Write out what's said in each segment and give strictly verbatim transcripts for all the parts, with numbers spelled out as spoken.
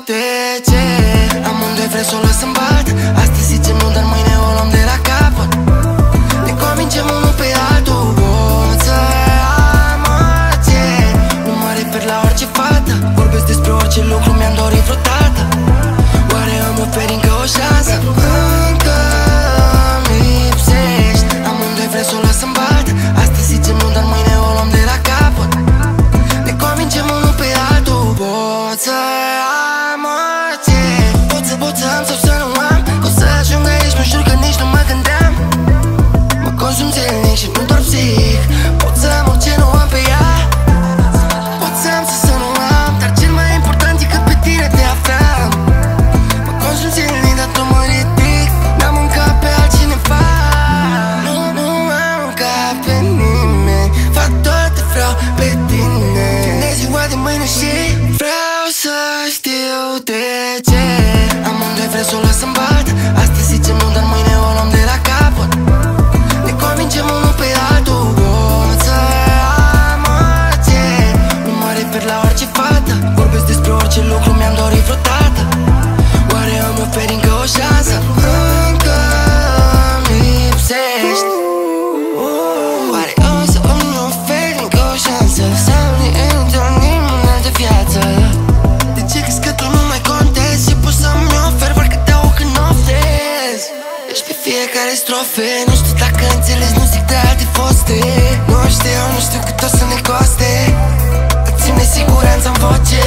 de ce amândoi vrem să o lăsăm bat. Astăzi zicem nu, dar mâine o luăm de la capăt. Ne convingem unul pe altul. Pot să am orice, nu mă refer la orice fată. Vorbesc despre orice lucru mi-am dorit vreodată. Oare îmi oferi încă o șansă? Încă îmi lipsești. Amândoi vrem să o lăsăm bat. Astăzi zicem nu, dar mâine o luăm de la capăt. Ne convingem unul pe altul. Pot să am orice, pot să, pot să am sau să nu am. O să ajung aici, nu jur că nici nu mă gândeam. Mă consum zilnic și nu doar psihic. Pot să am orice, nu am pe ea. Pot să am sau să nu am, dar cel mai important e că pe tine te aflam. Mă consum zilnic, dar tu mă ridic. N-am un cap pe altcineva. Nu, nu am un cap pe nimeni. Fac tot, vreau pe tine. Când e ziua de mâine și vreau să știu de ce amândoi vrem să o lăsăm bat. Astăzi zicem nu, dar mâine o luăm de la capăt. Ne convingem unul pe altul. Pot să am orice, nu mă refer la orice fată. Vorbesc despre orice lucru mi-am dorit vreodată. Oare îmi oferi încă o șansă? Încă îmi lipsești. Oare o să îmi oferi încă o șansă? Sau ne întâlnim în altă viață? De ce crezi că tu nu mai contezi? Și poți să-mi oferi doar câte o când oftezi. Deci pe fiecare strofe, nu știu dacă înțelegi, nu zic de alte foste. Nu știu, nu știu cât o să ne coste. Îți ține siguranța în voce.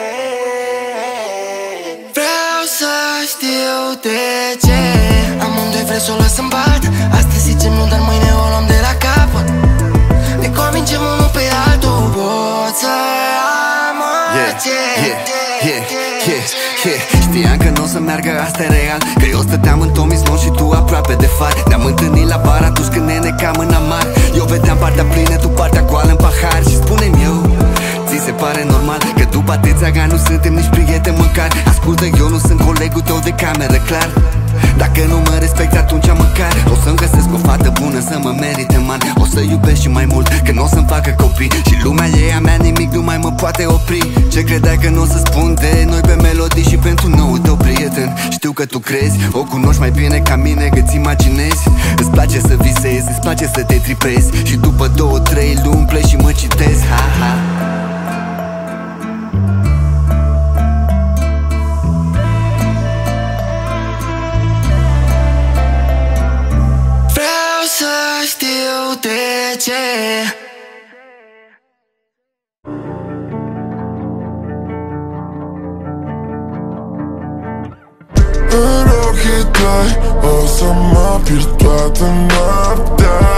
Vreau să știu de ce amândoi vrem să o lăsăm bat. Astăzi zicem nu, dar mâine o luăm de la capăt. Ne convingem unul pe altul. Pot să am orice. Yeah, yeah, yeah, yeah, yeah. Știam că n-o să meargă, asta e real. Că eu stăteam în Tomis Long și tu aproape de far. Ne-am întâlnit la bar atunci când ne necam în amar. Eu vedeam partea plină, tu partea goală în pahar. Și spune-mi eu, ți se pare normal că după atâția ani nu suntem nici prieteni măcar? Ascultă, eu nu sunt colegul tău de cameră, clar. Dacă nu mă respecti, atunci măcar o să-mi găsesc o fată bună să mă merite, man. O să iubesc și mai mult, că n-o să-mi facă copii. Și lumea e a mea, nimic nu mai mă poate opri. Ce credeai că n-o să spun de noi pe melodii și pentru noul tău prieten? Știu că tu crezi, o cunoști mai bine ca mine, că-ți imaginezi. Îți place să visezi, îți place să te tripezi. Și după două, trei luni pleci și mă citezi. Ha, ha. Să știu de ce. În ochii tăi o să mă pierd toată noaptea.